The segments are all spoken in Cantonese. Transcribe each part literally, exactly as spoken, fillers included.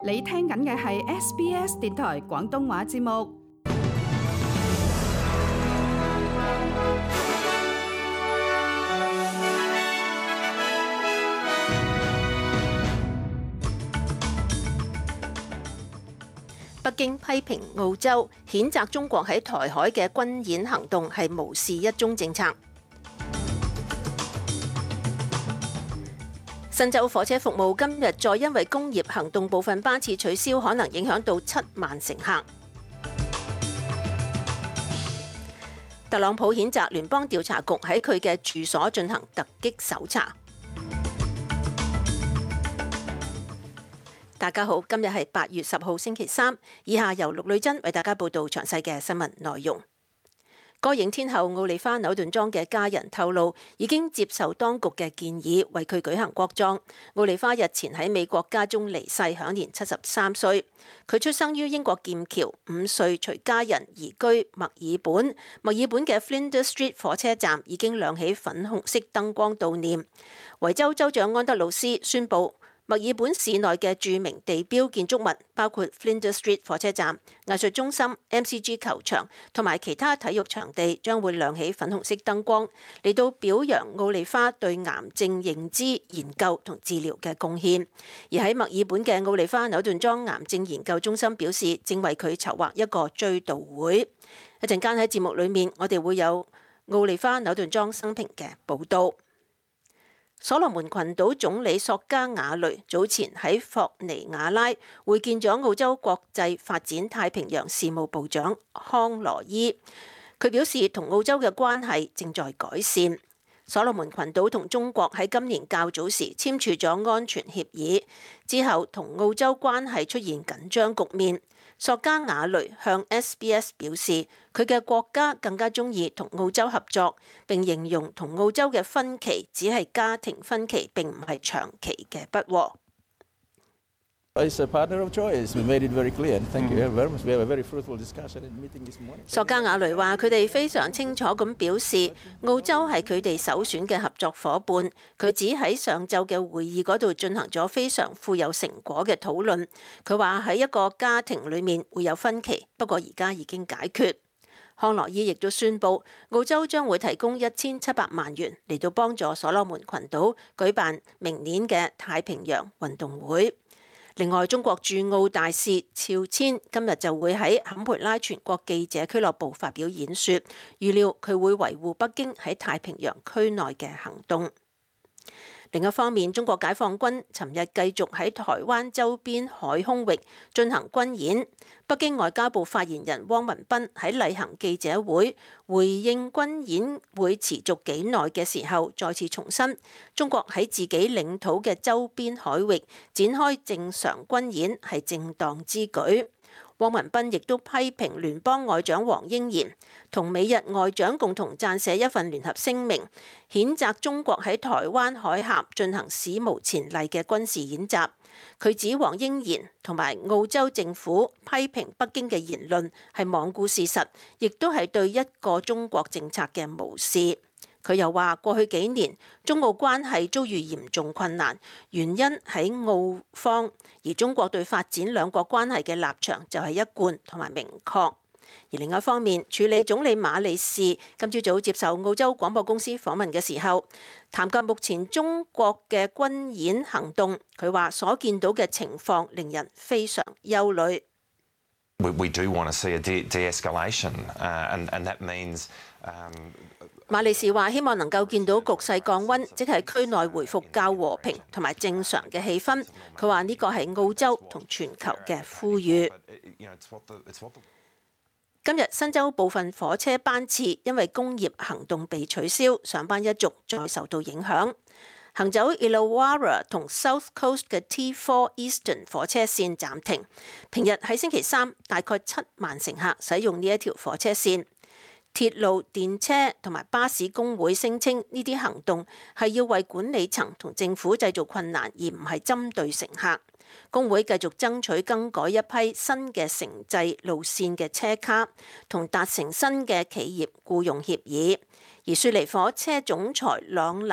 你聽緊嘅係 S B S 電台廣東話節目。 北京批評澳洲，譴責中國喺台海嘅軍演行動係無視一中政策。新州火車服務今日再因為工業行動部分班次取消，可能影響到七萬乘客。特朗普譴責聯邦調查局喺佢嘅住所進行突擊搜查。大家好，今日係八月十號星期三，以下由陸女珍為大家報道詳細嘅新聞內容。歌影天后奧利花紐頓莊嘅家人透露，已經接受當局嘅建議，為佢舉行國葬。奧利花日前喺美國家中離世，享年七十三歲。佢出生於英國劍橋，五歲隨家人移居墨爾本。墨爾本嘅 Flinders Street 火車站已經亮起粉紅色燈光悼念。維州州長安德魯斯宣布，墨爾本市內嘅著名地標建築物，包括 Flinders Street 火車站、藝術中心、M C G 球場同埋其他體育場地，將會亮起粉紅色燈光，嚟到表揚奧利花對癌症認知、研究同治療嘅貢獻。而喺墨爾本嘅奧利花紐頓莊癌症研究中心表示，正為佢籌劃一個追悼會。一陣間喺節目裏面，我哋會有奧利花紐頓莊生平嘅報導。所羅門群島總理索加瓦雷早前喺霍尼亞拉會見咗澳洲國際發展太平洋事務部長康羅伊，佢表示同澳洲嘅關係正在改善。所羅門群島同中國喺今年較早時簽署咗安全協議，之後同澳洲關係出現緊張局面。索加瓦雷向 S B S 表示，佢嘅國家更加中意同澳洲合作，並形容同澳洲嘅分歧只係家庭分歧，並唔係長期嘅不和。索加瓦雷話：佢哋非常清楚咁表示，澳洲係佢哋首選嘅合作伙伴。佢只喺上晝嘅會議嗰度進行咗非常富有成果嘅討論。佢話喺一個家庭裡面會有分歧，不過而家已經解決。康羅伊亦都宣布，澳洲將會提供一千七百萬元嚟到幫助所羅門群島舉辦明年嘅太平洋運動會。另外，中國駐澳大使肖千今日就會喺坎培拉全國記者俱樂部發表演說，預料佢會維護北京喺太平洋區內嘅行動。另一方面，中國解放軍尋日繼續喺台灣周邊海空域進行軍演。北京外交部發言人汪文斌喺例行記者會回應軍演會持續幾耐嘅時候，再次重申中國喺自己領土嘅周邊海域展開正常軍演係正當之舉。汪文斌亦都批評聯邦外長黃英賢同美日外長共同撰寫一份聯合聲明，譴責中國喺台灣海峽進行史無前例嘅軍事演習。佢指黃英賢同埋澳洲政府批評北京嘅言論係罔顧事實，亦都係對一個中國政策嘅無視。佢又話：過去幾年中澳關係遭遇嚴重困難，原因喺澳方，而中國對發展兩國關係嘅立場就係一貫同埋明確。而另一方面，署理總理馬利士今朝早接受澳洲廣播公司訪問嘅時候，談及目前中國嘅軍演行動，佢話所見到嘅情況令人非常憂慮。 We, we do want to see a de- de-escalation, uh, and, and that means, um, 馬利士話：希望能夠見到局勢降溫，即係區內回復較和平同埋正常嘅氣氛。佢話呢個係澳洲同全球嘅呼籲。今日新州部分火車班次因為工業行動被取消，上班一族再受到影響。行走 Illawarra 同 South Coast 嘅 T 四 Eastern 火車線暫停。平日喺星期三，大概七萬乘客使用呢一條火車線。鐵路、電車同埋巴士工會聲稱呢啲行動係要為管理層同政府製造困難，而唔係針對乘客。工會繼續爭取更改一批新嘅城際路線嘅車卡，同達成新嘅企業僱用協議。而雪梨火車總裁朗蘭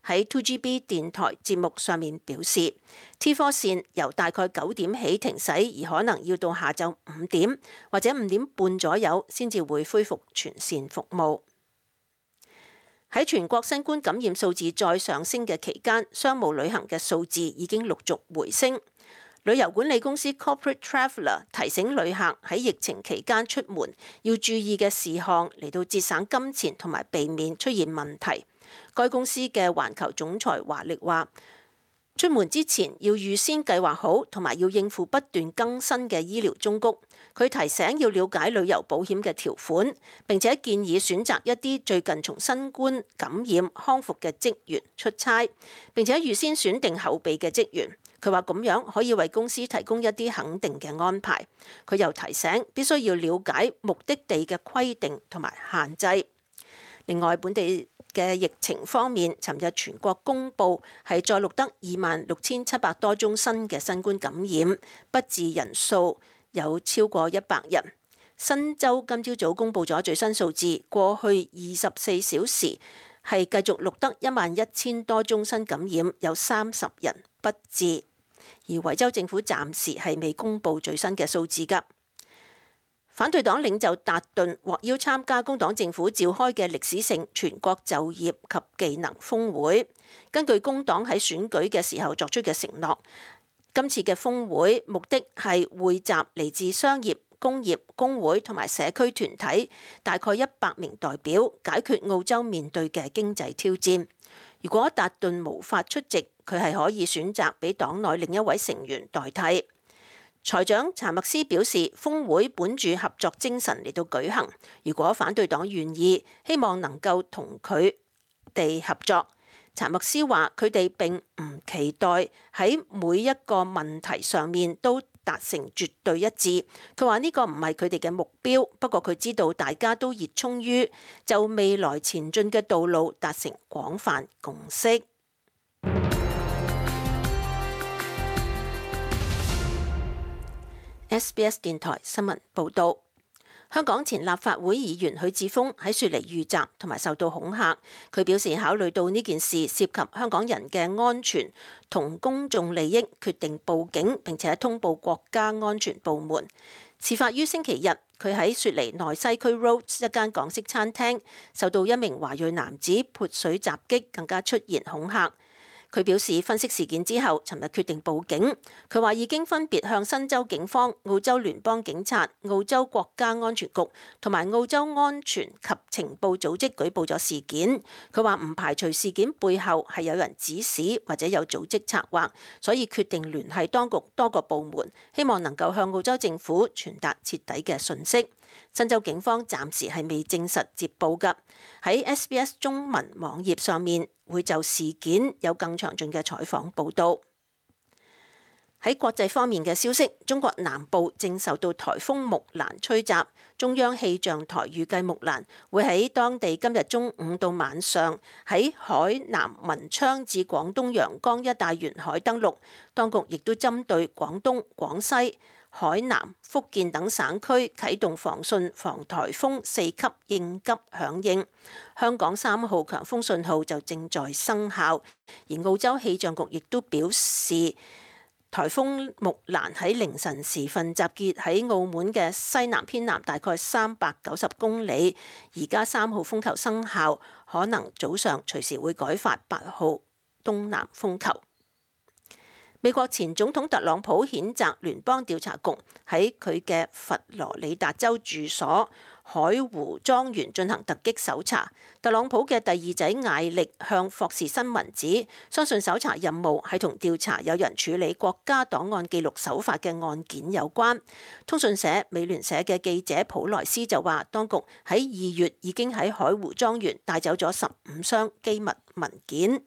喺 two G B 電台節目上面表示 ，T 四線由大概九點起停駛，而可能要到下晝五點或者五點半左右先至會恢復全線服務。喺全國新冠感染數字再上升嘅期間，商務旅行嘅數字已經陸續回升。旅遊管理公司 Corporate Traveller 提醒旅客喺疫情期間出門要注意嘅事項，嚟到節省金錢同埋避免出現問題。該公司嘅環球總裁華力話：出門之前要預先計劃好，同埋要應付不斷更新嘅醫療忠告。佢提醒要了解旅遊保險嘅條款，並且建議選擇一啲最近從新冠感染康復嘅職員出差，並且預先選定後備嘅職員。佢話咁樣可以為公司提供一啲肯定嘅安排。佢又提醒必須要了解目的地嘅規定同埋限制。另外，本地嘅疫情方面，尋日全國公佈係再錄得二萬六千七百多宗新嘅新冠感染，不治人數有超過一百人。新州今朝早公佈咗最新數字，過去二十四小時係繼續錄得一萬一千多宗新感染，有三十人不治。而維州政府暫時係未公佈最新嘅數字㗎。反對黨領袖達頓獲邀參加工黨政府召開嘅歷史性全國就業及技能峰會。根據工黨喺選舉嘅時候作出嘅承諾，今次嘅峰會目的係匯集嚟自商業、工業、工會同埋社區團體大概一百名代表，解決澳洲面對嘅經濟挑戰。如果達頓無法出席，佢係可以選擇俾黨內另一位成員代替。財長查默斯表示，峰會本住合作精神嚟到舉行。如果反對黨願意，希望能夠同佢哋合作。查默斯話：佢哋並唔期待喺每一個問題上面都達成絕對一致。佢話呢個唔係佢哋嘅目標，不過佢知道大家都熱衷於就未來前進嘅道路達成廣泛共識。S B S 電台新聞報導，香港前立法會議員許智峰喺雪梨遇襲同埋受到恐嚇。佢表示考慮到呢件事涉及香港人嘅安全同公眾利益，決定報警並且通報國家安全部門。事發於星期日，佢喺雪梨內西區 Rhodes 一間港式餐廳受到一名華裔男子潑水襲擊，更加出現恐嚇。佢表示分析事件之後，尋日決定報警。佢話已經分別向新州警方、澳洲聯邦警察、澳洲國家安全局同埋澳洲安全及情報組織舉報咗事件。佢話唔排除事件背後係有人指使或者有組織策劃，所以決定聯繫當局多個部門，希望能夠向澳洲政府傳達徹底嘅訊息。新州警方暫時係未證實接報㗎。喺 S B S 中文網頁上面會就事件有更詳盡嘅採訪報導。喺國際方面嘅消息，中國南部正受到颱風木蘭吹襲，中央氣象台預計木蘭會喺當地今日中午到晚上喺海南文昌至廣東陽江一帶沿海登陸。當局亦都針對廣東、廣西、海南、福建等省區啟動防汛防颱風四級應急響應，香港三號強風信號就正在生效。而澳洲氣象局亦都表示，颱風木蘭喺凌晨時分集結喺澳門嘅西南偏南大概三百九十公里，而家三號風球生效，可能早上隨時會改發八號東南風球。美國前總統特朗普譴責聯邦調查局喺佢嘅佛羅里達州住所海湖莊園進行突擊搜查。特朗普嘅第二仔艾力向霍士新聞指，相信搜查任務係同調查有人處理國家檔案記錄手法嘅案件有關。通訊社美聯社嘅記者普萊斯就話，當局喺二月已經喺海湖莊園帶走咗十五箱機密文件。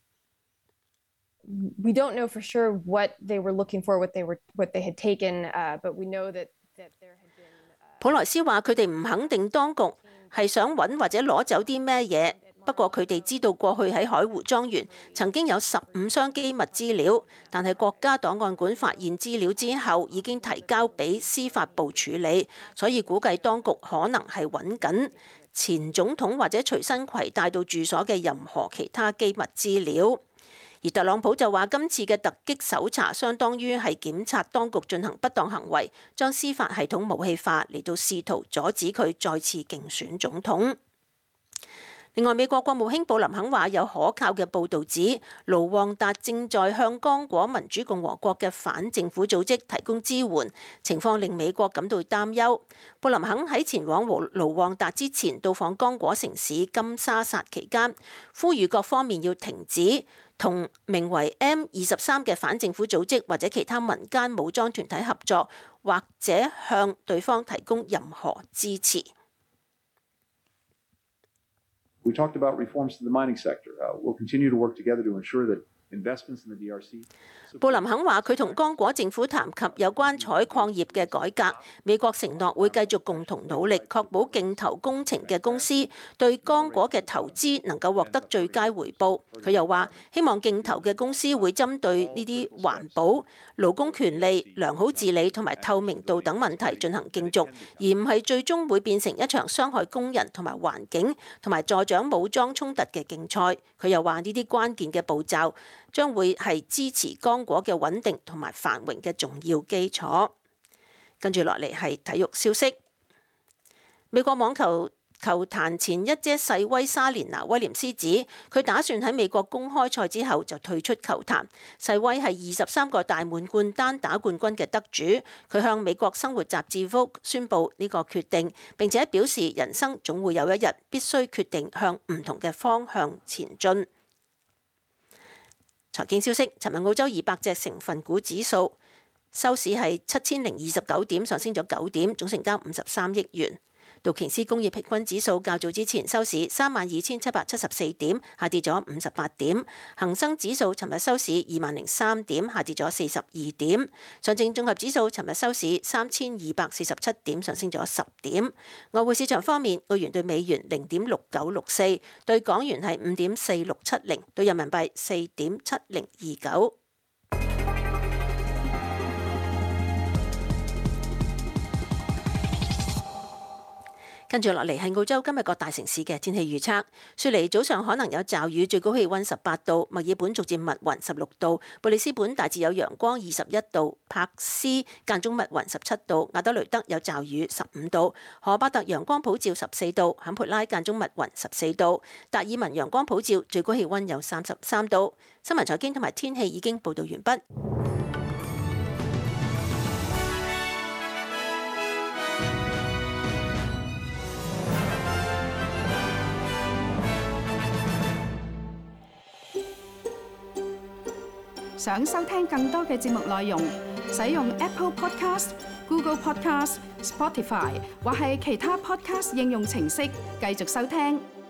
We don't know for sure what they were looking for, what they were, what they had taken, uh, but we know that that there had been. 普萊斯話：佢哋唔肯定當局係想揾或者攞走啲咩嘢，不過佢哋知道過去喺海湖莊園曾經有十五箱機密資料，但係國家檔案館發現資料之後已經提交俾司法部處理，所以估計當局可能係揾緊前總統或者隨身攜帶到住所嘅任何其他機密資料。而特朗普就話今次嘅突擊搜查相當於係檢察當局進行不當行為，將司法系統武器化嚟到試圖阻止佢再次競選總統。另外，美國國務卿布林肯話有可靠嘅報導指，盧旺達正在向剛果民主共和國嘅反政府組織提供支援，情況令美國感到擔憂。布林肯喺前往盧旺達之前到訪剛果城市金沙薩期間，呼籲各方面要停止同名為 M 二十三嘅反政府組織或者其他民間武裝團體合作，或者向對方提供任何支持。 We talked about reforms to the mining sector. Uh, we'll continue to work together to ensure that investments in the D R C. 布林肯話：佢同剛果政府談及有關採礦業嘅改革，美國承諾會繼續共同努力，確保競投工程嘅公司對剛果嘅投資能夠獲得最佳回報。佢又話：希望競投嘅公司會針對呢啲環保、勞工權利、良好治理同埋透明度等問題進行競逐，而唔係最終會變成一場傷害工人同埋環境同埋助長武裝衝突嘅競賽。佢又話：呢啲關鍵嘅步驟將會係支持剛果嘅穩定同埋繁榮嘅重要基礎。跟住落嚟係體育消息，美國網球球壇前一姐世威莎蓮娜威廉斯指，佢打算喺美國公開賽之後就退出球壇。世威係二十三個大滿貫單打冠軍嘅得主，佢向美國生活雜誌 Vogue 宣布呢個決定，並且表示人生總會有一日必須決定向唔同嘅方向前進。財經消息，尋日澳洲二百隻成分股指數收市係七千零二十九點，上升咗九點，總成交五十三億元。道瓊斯工業平均指數較早之前收市三萬二千七百七十四點，下跌咗五十八點。恒生指數尋日收市二萬零三點，下跌咗四十二點。上證綜合指數尋日收市三千二百四十七點，上升咗十點。外匯市場方面，澳元對美元零點六九六四，對港元係五點四六七零，對人民幣四點七零二九。跟住落嚟係澳洲今日各大城市嘅天氣預測。雪梨早上可能有驟雨，最高氣溫十八度；墨爾本逐漸密雲十六度；布里斯本大致有陽光二十一度；珀斯間中密雲十七度；亞德雷德有驟雨十五度；荷巴特陽光普照十四度；坎培拉間中密雲十四度；達爾文陽光普照，最高氣溫有三十三度。新聞財經同埋天氣已經報道完畢。 想收聽更多嘅節目內容，使用 Apple Podcast、Google Podcast、Spotify 或係其他 Podcast 應用程式繼續收聽。